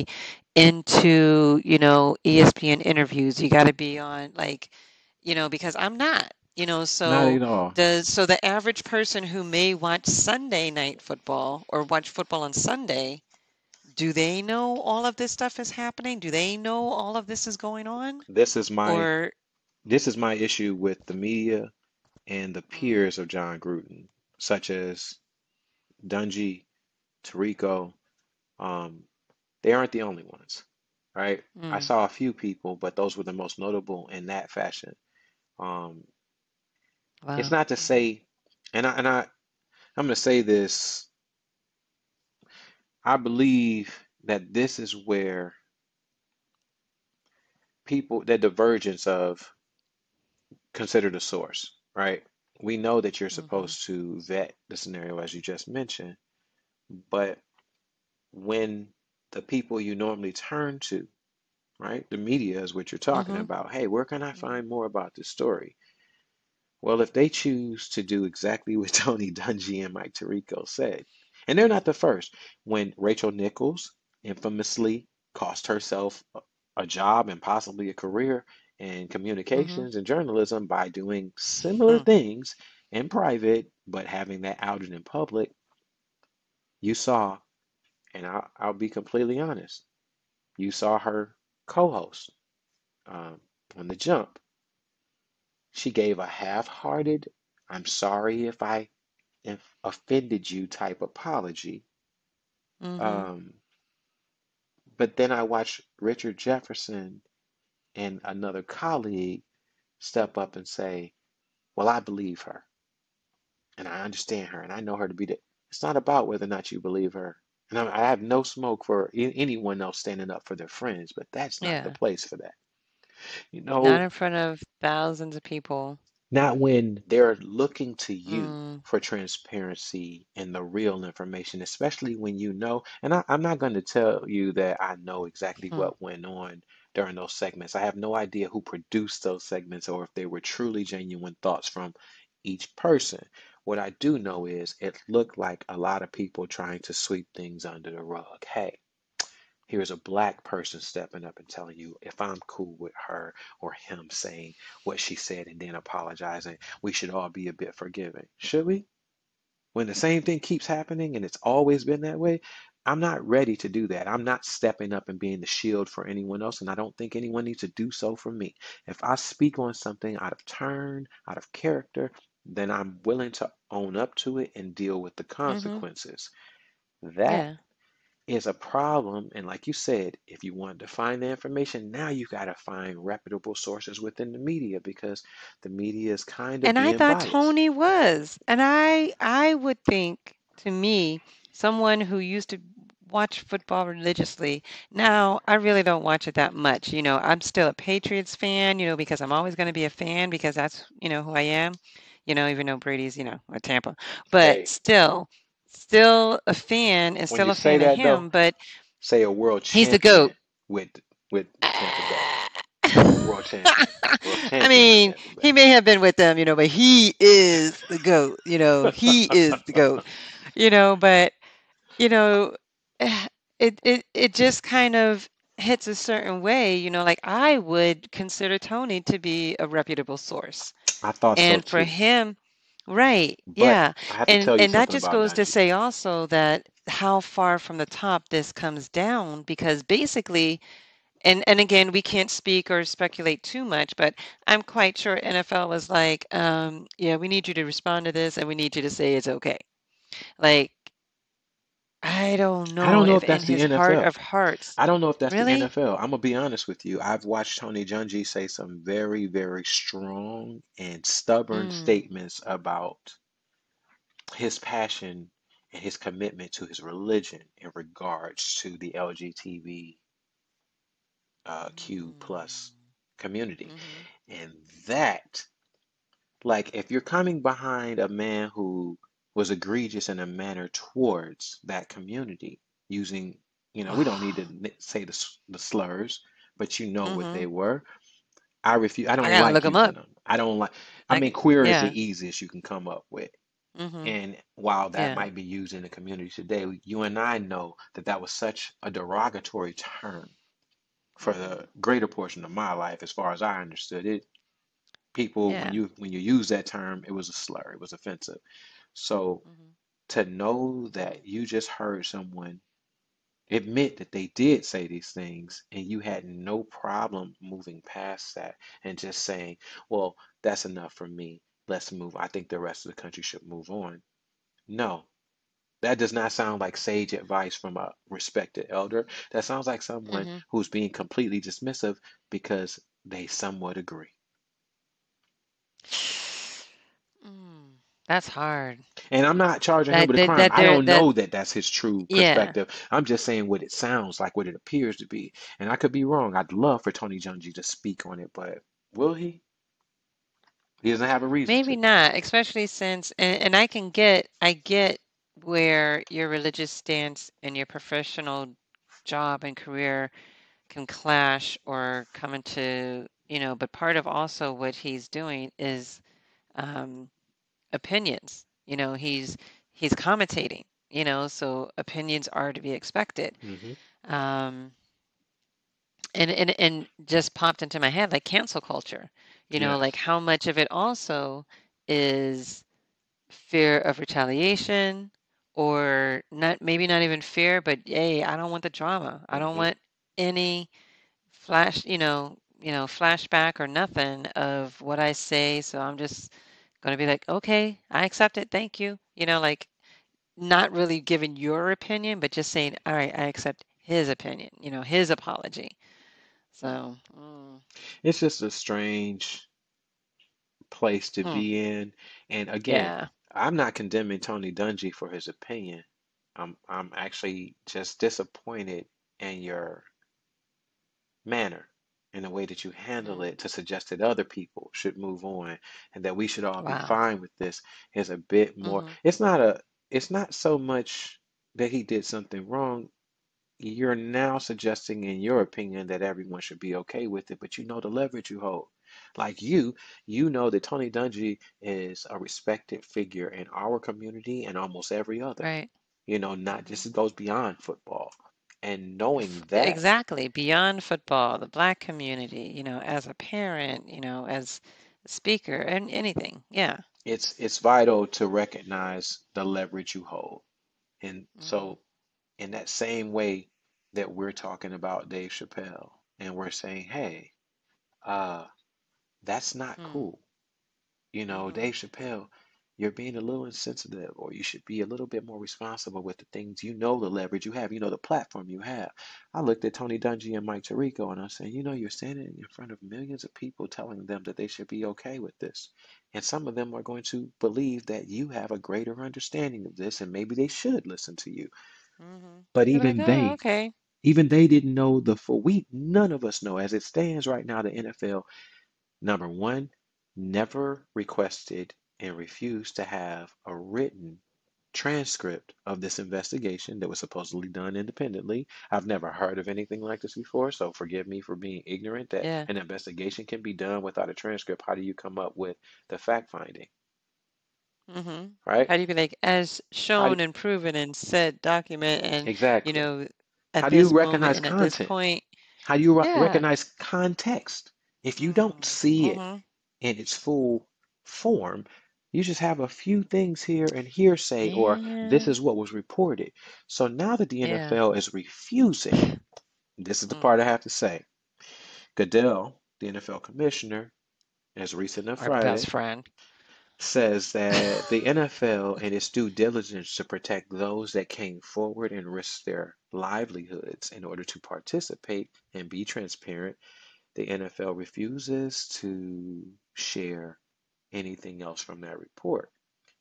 into, you know, E S P N interviews. You got to be on like, you know, because I'm not, you know, not so at all. does so the average person who may watch Sunday Night Football or watch football on Sunday, do they know all of this stuff is happening? Do they know all of this is going on? This is my Or this is my issue with the media and the mm, peers of John Gruden, such as Dungy, Tarico. Um, they aren't the only ones, right? I mm, saw a few people, but those were the most notable in that fashion. Um, it's wow. not to Hmm. say, and I and I I'm going to say this. I believe that this is where people, the divergence of consider the source, right? We know that you're Hmm. supposed to vet the scenario as you just mentioned, but when the people you normally turn to, right, the media is what you're talking Hmm. about. Hey, where can I Hmm. find more about this story? Well, if they choose to do exactly what Tony Dungy and Mike Tirico said, and they're not the first, when Rachel Nichols infamously cost herself a a job and possibly a career in Hmm. communications and journalism by doing similar Hmm. things in private, but having that outed in public, you saw, and I'll, I'll be completely honest, You saw her co-host um, on the jump. She gave a half-hearted, I'm sorry if I if offended you type apology. Mm-hmm. Um, but then I watched Richard Jefferson and another colleague step up and say, well, I believe her and I understand her and I know her to be the. It's not about whether or not you believe her. And I, I have no smoke for a- anyone else standing up for their friends, but that's not the Yeah. place for that. You Not know, in front of thousands of people. not when they're looking to you Mm. for transparency and the real information, especially when you know. And I, I'm not going to tell you that I know exactly Hmm. what went on during those segments. I have no idea who produced those segments or if they were truly genuine thoughts from each person. What I do know is it looked like a lot of people trying to sweep things under the rug. Hey, here's a black person stepping up and telling you if I'm cool with her or him saying what she said and then apologizing, we should all be a bit forgiving. Should we? When the same thing keeps happening and it's always been that way, I'm not ready to do that. I'm not stepping up and being the shield for anyone else, and I don't think anyone needs to do so for me. If I speak on something out of turn, out of character, then I'm willing to own up to it and deal with the Mm-hmm. consequences. That Yeah. is a problem. And like you said, if you want to find the information, now you got to find reputable sources within the media because the media is kind of And I being thought biased. Tony was. And I I would think, to me, someone who used to watch football religiously, now I really don't watch it that much. You know, I'm still a Patriots fan, you know, because I'm always going to be a fan because that's, you know, who I am. You know, even though Brady's, you know, a Tampa. But Hey, still, still a fan and when still you a say fan of that though, him, but say a world he's the GOAT. champion with with Tampa Bay. A I world champion. World champion with mean, Tampa Bay. he may have been with them, you know, but he is the GOAT, you know, he is the GOAT, you know, but, you know, it it it just kind of hits a certain way, you know, like I would consider Tony to be a reputable source. I thought so And for too. him, right, But yeah. I have to And tell you and that something just about goes to Dungy. say also that how far from the top this comes down because basically and and again, we can't speak or speculate too much, but I'm quite sure N F L was like, um, yeah, we need you to respond to this and we need you to say it's okay. Like, I don't I know don't know if if in that's the his heart N F L. of hearts, I don't know if that's the really? N F L. I'm gonna be honest with you. I've watched Tony Dungy say some very, very strong and stubborn Mm, statements about his passion and his commitment to his religion in regards to the L G B T Q plus community. mm-hmm, And that, like, if you're coming behind a man who was egregious in a manner towards that community, using, you know, we don't need to n- say the, s- the slurs, but you know what mm-hmm. they were. I refuse. I I don't gotta look like him using up. them. I don't like. I mean, Like, queer is yeah, the easiest you can come up with. mm-hmm, And while that yeah, might be used in the community today, you and I know that that was such a derogatory term for mm-hmm, the greater portion of my life, as far as I understood it. People, when yeah, you when you use that term, it was a slur. It was offensive. So mm-hmm, to know that you just heard someone admit that they did say these things and you had no problem moving past that and just saying, well, that's enough for me. Let's move. I think the rest of the country should move on. No, that does not sound like sage advice from a respected elder. That sounds like someone mm-hmm. who's being completely dismissive because they somewhat agree. Mm, that's hard. And I'm not charging him That with a that crime. that I there don't that know that that's his true yeah. perspective. I'm just saying what it sounds like, what it appears to be. And I could be wrong. I'd love for Tony Junji to speak on it, but will he? He doesn't have a reason Maybe to. not, especially since and, and I can get I get where your religious stance and your professional job and career can clash or come into, you know, but part of also what he's doing is um, opinions. You know, he's he's commentating, you know, so opinions are to be expected. Hmm. Um, and, and and just popped into my head like cancel culture, you know, like Yes. how much of it also is fear of retaliation or not maybe not even fear but hey I don't want the drama I don't Hmm. want any flash, you know, you know, flashback or nothing of what I say. So I'm just going to be like, okay, I accept it. Thank you. You know, like not really giving your opinion, but just saying, all right, I accept his opinion, you know, his apology. So, mm, It's just a strange place to hmm, be in. And again, yeah, I'm not condemning Tony Dungy for his opinion. I'm I'm actually just disappointed in your manner, in the way that you handle mm, it to suggest that other people should move on and that we should all be wow. fine with this is a bit more. Hmm. It's not a it's not so much that he did something wrong. You're now suggesting, in your opinion, that everyone should be okay with it, but you know the leverage you hold. Like you, you know that Tony Dungy is a respected figure in our community and almost every other. Right. You know, not Hmm. just it goes beyond football. And knowing F- that, exactly. Beyond football, the black community, you know, as a parent, you know, as a speaker, and anything. Yeah. it's it's vital to recognize the leverage you hold. And Hmm. so, in that same way that we're talking about Dave Chappelle, and we're saying, hey, uh, that's not Hmm. cool. You know, Hmm. Dave Chappelle, you're being a little insensitive, or you should be a little bit more responsible with the things you know, the leverage you have, you know, the platform you have. I looked at Tony Dungy and Mike Tirico and I said, you know, you're standing in front of millions of people telling them that they should be okay with this. And some of them are going to believe that you have a greater understanding of this and maybe they should listen to you. Hmm. But Be like, even oh, they, okay. even they didn't know the full, we, none of us know as it stands right now, the N F L Number one, never requested and refused to have a written transcript of this investigation that was supposedly done independently. I've never heard of anything like this before, so forgive me for being ignorant that Yeah. an investigation can be done without a transcript. How do you come up with the fact finding, Hmm. right? How do you be like, as How shown and proven in said document, and you exactly? know, at How do you this moment recognize and at this content? point, How do you re- yeah. recognize context? If you don't Mm, see it mm-hmm. in its full form, you just have a few things here and hearsay, or this Man, is what was reported. So now that the yeah. N F L is refusing, this is the Mm, part I have to say. Goodell, the N F L commissioner, as recent as our best Friday, friend. says that the N F L and its due diligence to protect those that came forward and risked their livelihoods in order to participate and be transparent. The N F L refuses to share anything else from that report.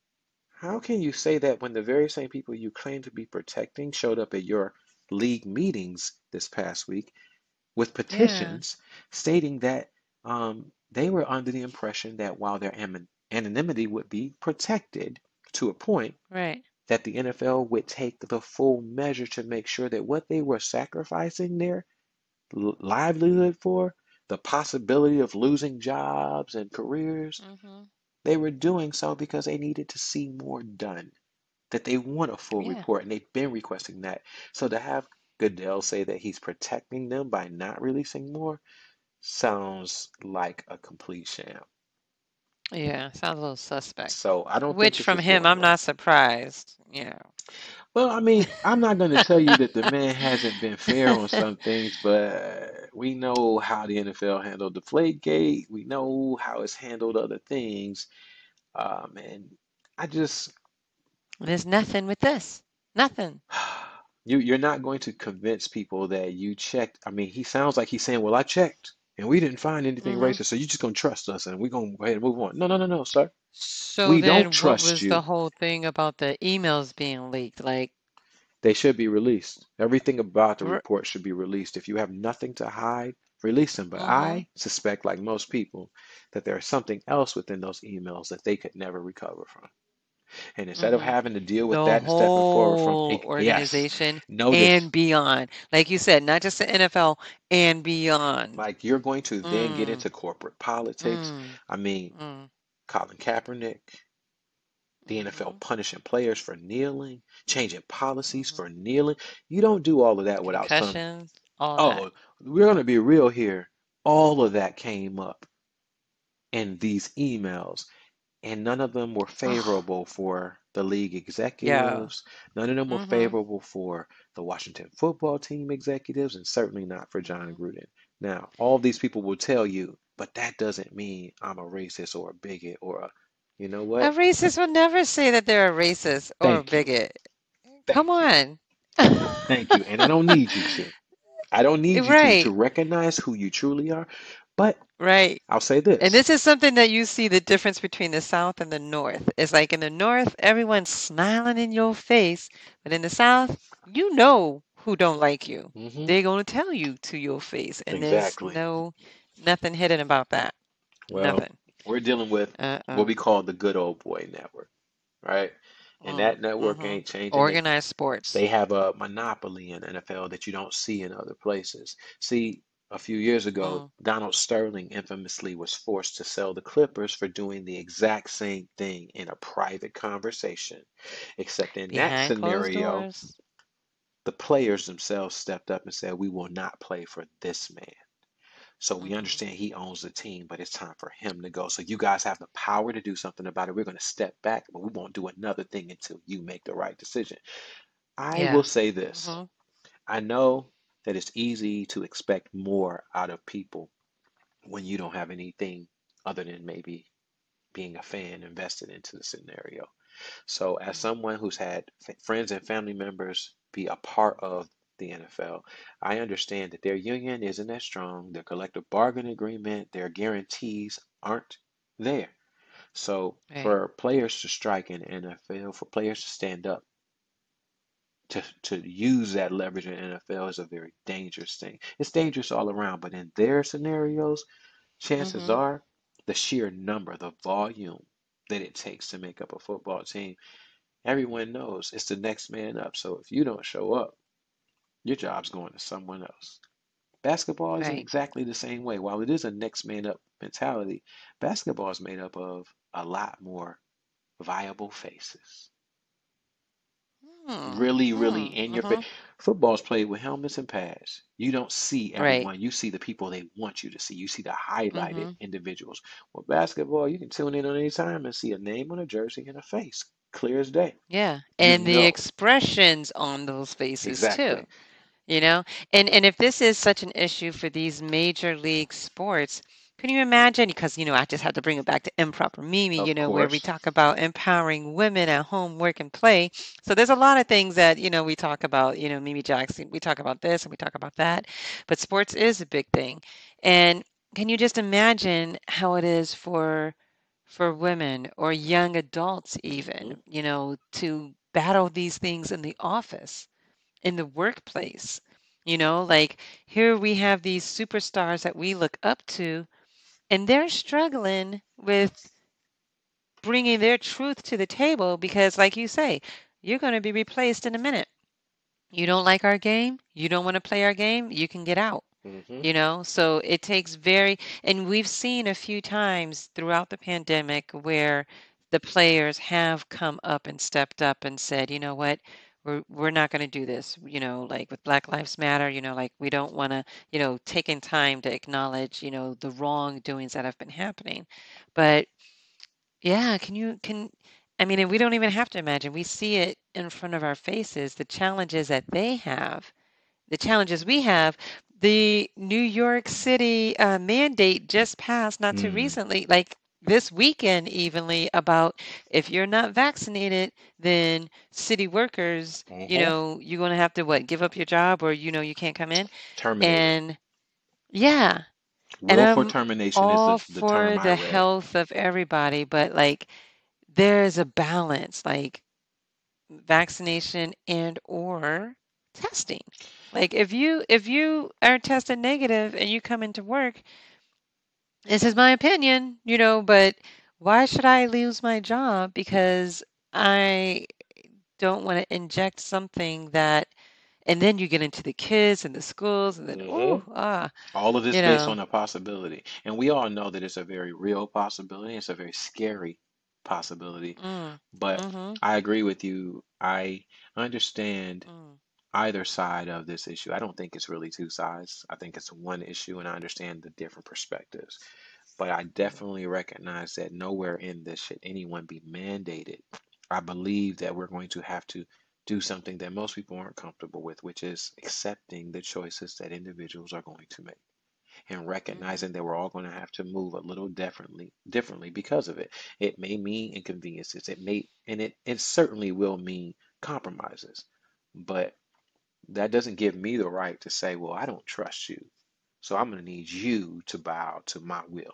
How can you say that when the very same people you claim to be protecting showed up at your league meetings this past week with Yeah, petitions stating that um, they were under the impression that while their anonymity would be protected to a point, right. that the N F L would take the full measure to make sure that what they were sacrificing their livelihood for, the possibility of losing jobs and careers, Mm-hmm. they were doing so because they needed to see more done, that they want a full Yeah, report, and they've been requesting that. So to have Goodell say that he's protecting them by not releasing more sounds like a complete sham. yeah. Sounds a little suspect. So I don't think Which this from is him, going I'm well. not surprised. You Well, I know. mean, I'm not going to tell you that the man hasn't been fair on some things, but we know how the N F L handled Deflategate. We know how it's handled other things. Um, and I just, There's nothing with this. Nothing. you, you're not going to convince people that you checked. I mean, he sounds like he's saying, well, I checked and we didn't find anything Mm-hmm. racist, so you're just going to trust us and we're going to go ahead and move on. No, no, no, no, sir. So We don't then, what trust was the you. whole thing about the emails being leaked? Like, They should be released. Everything about the r- report should be released. If you have nothing to hide, release them. But mm-hmm, I suspect, like most people, that there's something else within those emails that they could never recover from. And instead of mm-hmm. having to deal with The that and stepping forward from, whole yes, organization notice, and beyond. Like you said, not just the N F L and beyond. like you're going to then get Mm, into corporate politics. mm, I mean, mm, Colin Kaepernick, the N F L mm-hmm, punishing players for kneeling, changing policies mm-hmm. for kneeling. You don't do all of that without some. Concussions, all that. Oh, we're going to be real here. All of that came up in these emails. and none of them were Oh, favorable for the league yeah. executives. None of them were Mm-hmm. favorable for the Washington football team executives, and certainly not for John Mm-hmm. Gruden. Now, all these people will tell you, but that doesn't mean I'm a racist or a bigot or a, you know A what? racist would never say that they're a racist or a Thank you. bigot. Come Thank you. on. Thank you. And I don't need you to. I don't need you to to Right, recognize who you truly are. But right. I'll say And this. this is something that you see the difference between the South and the North. It's like in the North, everyone's smiling in your face, but in the South, you know who don't like you. Hmm. They're going to tell you to your face, and there's Exactly. no nothing hidden about that. Well, Nothing. we're dealing with what Uh-uh. we call the good old boy network, right? And Mm, that network mm-hmm. ain't changing. They Organized sports. they have a monopoly in N F L that you don't see in other places. See, a few years ago, Mm, Donald Sterling infamously was forced to sell the Clippers for doing the exact same thing in a private conversation. Except in that behind closed scenario, doors. the players themselves stepped up and said, "We will not play for this man." So we Mm-hmm. understand he owns the team, but it's time for him to go. So you guys have the power to do something about it. We're going to step back, but we won't do another thing until you make the right decision. I will Yeah. say this. Mm-hmm. I know that it's easy to expect more out of people when you don't have anything other than maybe being a fan invested into the scenario. So, as someone who's had f- friends and family members be a part of the N F L, I understand that their union isn't as strong, their collective bargaining agreement, their guarantees aren't there. So, Right. for players to strike in the N F L, for players to stand up, to, to use that leverage in the N F L is a very dangerous thing. It's dangerous all around, but in their scenarios, chances Mm-hmm. are the sheer number, the volume that it takes to make up a football team, everyone knows it's the next man up. So if you don't show up, your job's going to someone else. Basketball isn't Right. exactly the same way. While it is a next man up mentality, basketball is made up of a lot more viable faces. Hmm. Really, really Hmm. in your face. Mm-hmm. Football's played with helmets and pads. You don't see Right. everyone. You see the people they want you to see. You see the highlighted Mm-hmm. individuals. Well, basketball, you can tune in on any time and see a name on a jersey and a face, clear as day. Yeah. You And the know. expressions on those faces too. Exactly. You know, and and if this is such an issue for these major league sports, can you imagine? Because you know, I just had to bring it back to Improper Mimi, you Of know, where we course. talk about empowering women at home, work, and play. So there's a lot of things that you know we talk about. You know, Mimi Jackson, we talk about this and we talk about that, but sports is a big thing. And can you just imagine how it is for for women or young adults even, Hmm. you know, to battle these things in the office? In the workplace. You know, like here we have these superstars that we look up to, and they're struggling with bringing their truth to the table because, like you say, you're going to be replaced in a minute. You don't like our game, you don't want to play our game, you can get out. Hmm. You know, so it takes very, and we've seen a few times throughout the pandemic where the players have come up and stepped up and said, you know what, we're we're not going to do this. You know, like with Black Lives Matter, you know, like we don't want to, you know, taking time to acknowledge, you know, the wrongdoings that have been happening. But yeah, can you can I mean, and we don't even have to imagine. We see it in front of our faces, the challenges that they have, the challenges we have. The New York City uh, mandate just passed not too Mm. recently, like this weekend, evenly, about if you're not vaccinated, then city workers, you Hmm. know, you're going to have to what, give up your job or, you know, you can't come in. Terminated. And yeah, and Willful I'm termination is all the, the term for I the read. health of everybody, but like there's a balance. Like vaccination and or testing. Like if you if you are tested negative and you come into work, this is my opinion, you know, but why should I lose my job because I don't want to inject something that and then you get into the kids and the schools and then Hmm. oh ah, All of this you based know, on a possibility. And we all know that it's a very real possibility. It's a very scary possibility. mm, But mhm, I agree with you. I understand mm, either side of this issue. I don't think it's really two sides. I think it's one issue, and I understand the different perspectives. but I definitely recognize that nowhere in this should anyone be mandated. I believe that we're going to have to do something that most people aren't comfortable with, which is accepting the choices that individuals are going to make and Mm-hmm. recognizing that we're all going to have to move a little differently differently because of it. It may mean inconveniences. It may and it, it certainly will mean compromises. But that doesn't give me the right to say, well, I don't trust you. So I'm going to need you to bow to my will.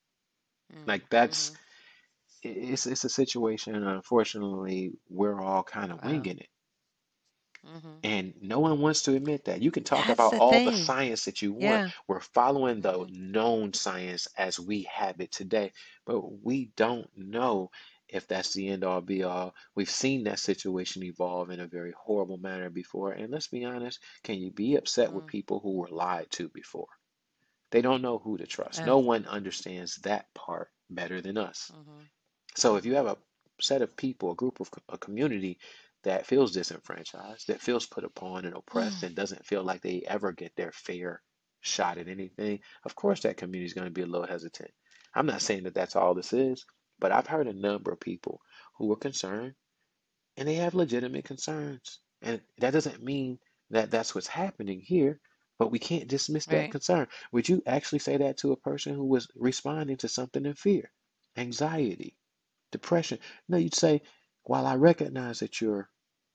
Like that's Mm-hmm. it's it's a situation, and unfortunately, we're all kind of Wow. winging it. Mm-hmm. And no one wants to admit that. You can talk That's about the all the thing. science that you want. Yeah. We're following the Mm-hmm. known science as we have it today, but we don't know if that's the end all be all. We've seen that situation evolve in a very horrible manner before. And let's be honest, can you be upset with Mm. people who were lied to before? They don't know who to trust. Uh, No one understands that part better than us. mm-hmm. So if you Mm-hmm. have a set of people, a group of a community that feels disenfranchised, that feels put upon and oppressed, and doesn't feel like they ever get their fair shot at anything, of course that community is going to be a little hesitant. I'm not saying that that's all this is, but I've heard a number of people who are concerned, and they have legitimate concerns. And that doesn't mean that that's what's happening here, but we can't dismiss that Right. concern. Would you actually say that to a person who was responding to something in fear, anxiety, depression? No, you'd say, while I recognize that your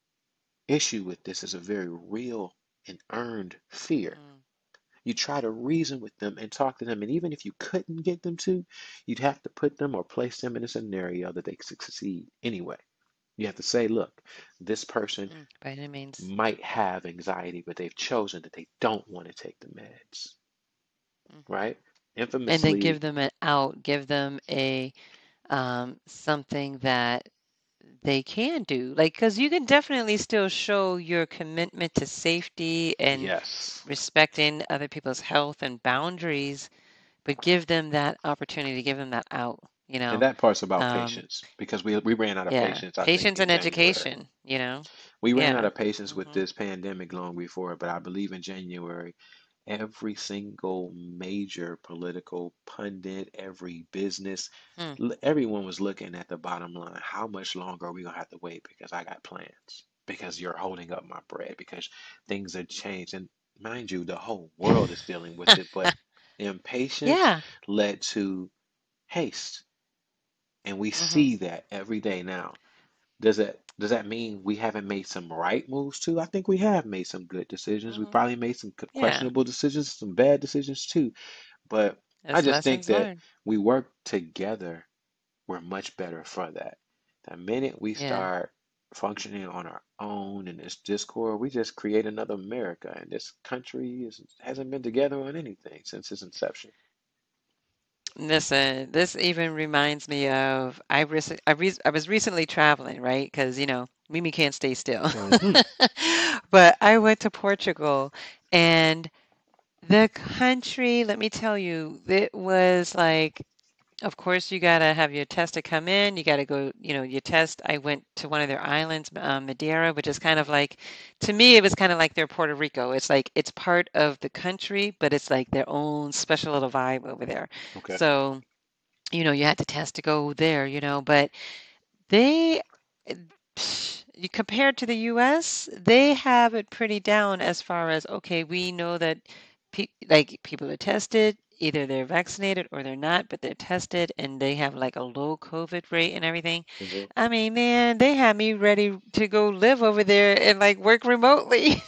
issue with this is a very real and earned fear, Mm-hmm. you try to reason with them and talk to them. And even if you couldn't get them to, you'd have to put them or place them in a scenario that they could succeed anyway. You have to say, look, this person Mm. By any means. might have anxiety, but they've chosen that they don't want to take the meds, Mm-hmm. right? And then Infamously, give them an out, give them a um, something that they can do. Like, because you can definitely still show your commitment to safety and yes. respecting other people's health and boundaries, but give them that opportunity, give them that out, you And know? that part's about Um, patience because we we ran out of yeah, patience, I think, patience in and January. education, you know? We ran out Yeah. of patience with Mm-hmm. this pandemic long before, but I believe in January, every single major political pundit, every business, Hmm. l- everyone was looking at the bottom line. How much longer are we gonna have to wait? Because I got plans. Because you're holding up my bread. Because things have changed. And mind you, the whole world is dealing with it, but impatience Yeah. led to haste. And we Mm-hmm. see that every day now. Does that does that mean we haven't made some right moves too? I think we have made some good decisions. We Mm-hmm. probably made some q- Yeah. questionable decisions, some bad decisions too. But I That's just think lessons that learned. we work together, we're much better for that. The minute we Yeah. start functioning on our own in this discord, we just create another America, and this country is, hasn't been together on anything since its inception. Listen, this even reminds me of I recent I, re I was recently traveling, right? Because you know Mimi can't stay still. Hmm. But I went to Portugal, and the country, let me tell you, it was like, of course, you gotta have your test to come in. You gotta go, you know, your test. I went to one of their islands, um, Madeira, which is kind of like, to me, it was kind of like their Puerto Rico. It's like it's part of the country, but it's like their own special little vibe over there. Okay. So, you know, you had to test to go there, you know, but they, you compared to the U S, they have it pretty down as far as, okay, we know that pe like people are tested, either they're vaccinated or they're not, but they're tested and they have like a low COVID rate and everything. Hmm. I mean, man, they had me ready to go live over there and like work remotely.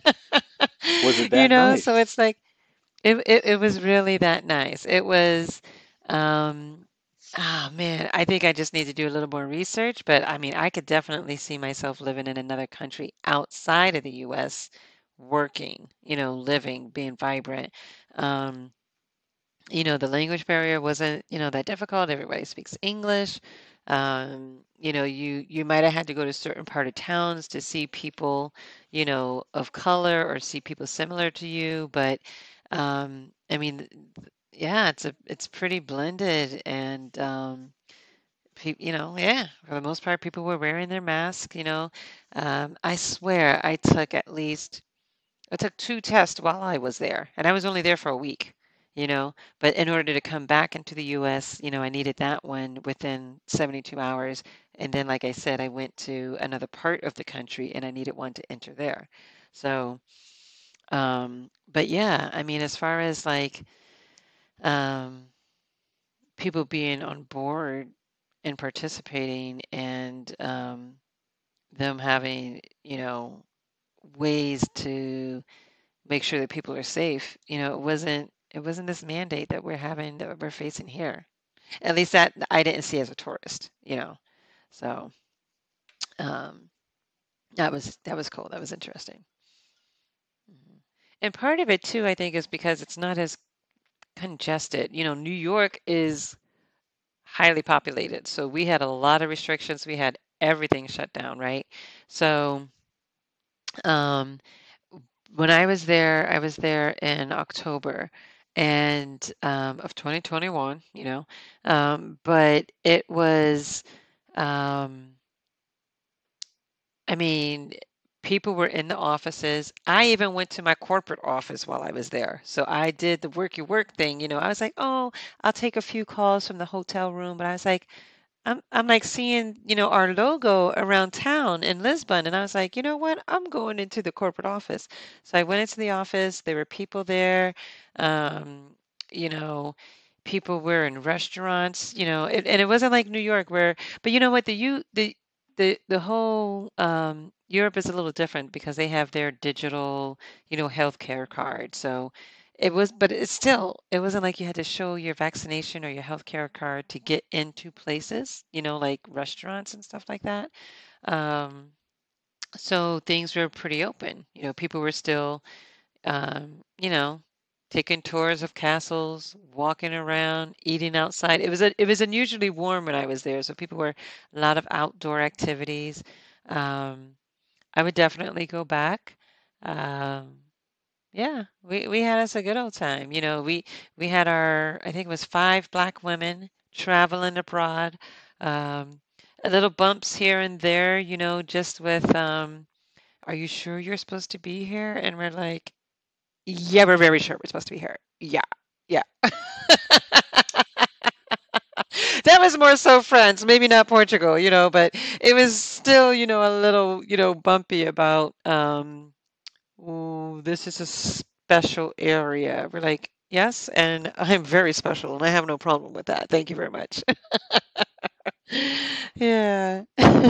Was it You that know, so nice? it's like it, it, it was really that nice. It was, um, ah, man, I think I just need to do a little more research, but I mean, I could definitely see myself living in another country outside of the U S, working, you know, living, being vibrant. Um, you know, the language barrier wasn't, you know, that difficult. Everybody speaks English. Um, you know, you you might have had to go to certain part of towns to see people, you know, of color or see people similar to you. But um, I mean, yeah, it's a it's pretty blended and um, pe you know, yeah, for the most part, people were wearing their mask. You know, um, I swear I took at least I took two tests while I was there, and I was only there for a week. you know. But in order to come back into the U S, you know, I needed that one within seventy-two hours. And then, like I said, I went to another part of the country and I needed one to enter there. So, um, but yeah, I mean, as far as like um, people being on board and participating and um, them having, you know, ways to make sure that people are safe, you know, it wasn't it wasn't this mandate that we're having that we're facing here. At least that I didn't see as a tourist, you know. So um, that was that was cool. That was interesting. Mhm. And part of it too, I think, is because it's not as congested. You know, New York is highly populated, so we had a lot of restrictions. We had everything shut down, right? So um, when I was there, I was there in October and um, of twenty twenty-one, you know, um, but it was, um, I mean, people were in the offices. I even went to my corporate office while I was there. So I did the worky work thing, you know. I was like, oh, I'll take a few calls from the hotel room, but I was like, I'm I'm like seeing, you know, our logo around town in Lisbon, and I was like, you know what? I'm going into the corporate office. So I went into the office. There were people there, um, you know, people were in restaurants, you know, it, and it wasn't like New York where, but you know what? The you the the the whole um, Europe is a little different because they have their digital, you know, healthcare card. So it was, but it's still, it wasn't like you had to show your vaccination or your healthcare card to get into places, you know, like restaurants and stuff like that. Um, so things were pretty open. You know, people were still, um, you know, taking tours of castles, walking around, eating outside. It was a, it was unusually warm when I was there, so people were a lot of outdoor activities. Um, I would definitely go back. Um, yeah, we we had us a good old time. You know, we we had our, I think it was five black women traveling abroad. Um, a little bumps here and there, you know, just with um, are you sure you're supposed to be here? And we're like, yeah, we're very sure we're supposed to be here. Yeah, yeah. That was more so France, maybe not Portugal, you know, but it was still, you know, a little, you know, bumpy about um oh, this is a special area. We're like, yes, and I'm very special, and I have no problem with that. Thank you very much. Yeah.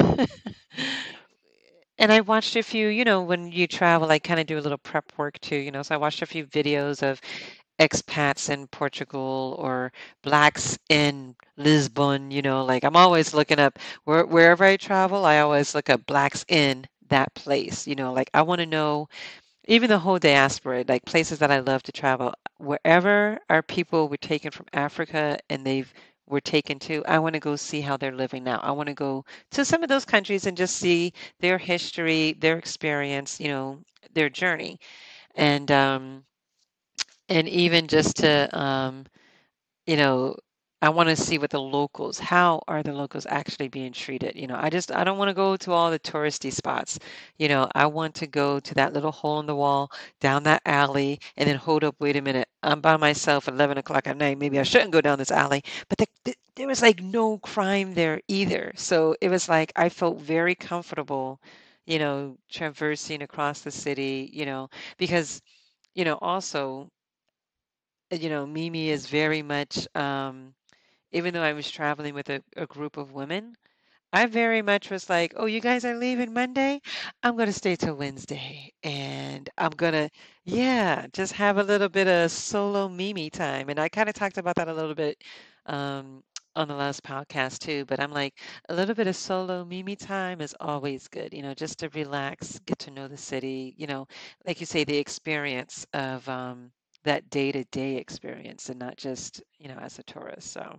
And I watched a few, you know, when you travel, I kind of do a little prep work too, you know. So I watched a few videos of expats in Portugal or blacks in Lisbon, you know, like I'm always looking up where, wherever I travel, I always look up blacks in that place, you know, like I want to know even the whole diaspora, like places that I love to travel, wherever our people were taken from Africa and they've were taken to, I want to go see how they're living now. I want to go to some of those countries and just see their history, their experience, you know, their journey. And um and even just to um you know, I want to see what the locals, how are the locals actually being treated? You know, I just, I don't want to go to all the touristy spots. You know, I want to go to that little hole in the wall, down that alley, and then hold up, wait a minute, I'm by myself at eleven o'clock at night. Maybe I shouldn't go down this alley. But the, the, there was like no crime there either. So it was like I felt very comfortable, you know, traversing across the city, you know, because, you know, also, you know, Mimi is very much, um, even though I was traveling with a, a group of women, I very much was like, oh, you guys are leaving Monday? I'm going to stay till Wednesday. And I'm going to, yeah, just have a little bit of solo Mimi time. And I kind of talked about that a little bit um, on the last podcast too. But I'm like, a little bit of solo Mimi time is always good, you know, just to relax, get to know the city, you know, like you say, the experience of um, that day-to-day experience and not just, you know, as a tourist. So,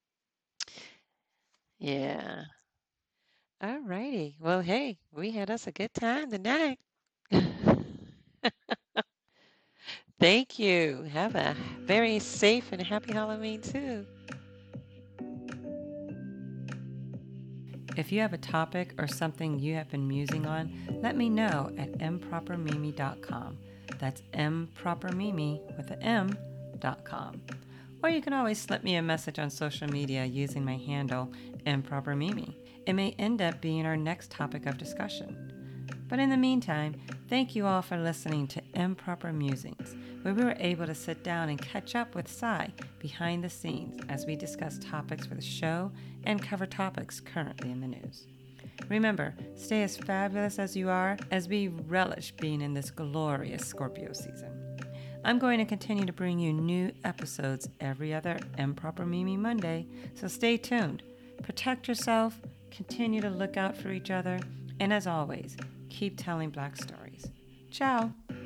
yeah. All righty. Well, hey, we had us a good time tonight. Thank you. Have a very safe and happy Halloween too. If you have a topic or something you have been musing on, let me know at impropermimi dot com. That's impropermimi with an M dot com. Or you can always slip me a message on social media using my handle, Improper Mimi. It may end up being our next topic of discussion. But in the meantime, thank you all for listening to Improper Musings, where we were able to sit down and catch up with Sai behind the scenes as we discuss topics for the show and cover topics currently in the news. Remember, stay as fabulous as you are as we relish being in this glorious Scorpio season. I'm going to continue to bring you new episodes every other Improper Mimi Monday, so stay tuned. Protect yourself, continue to look out for each other, and as always, keep telling Black stories. Ciao!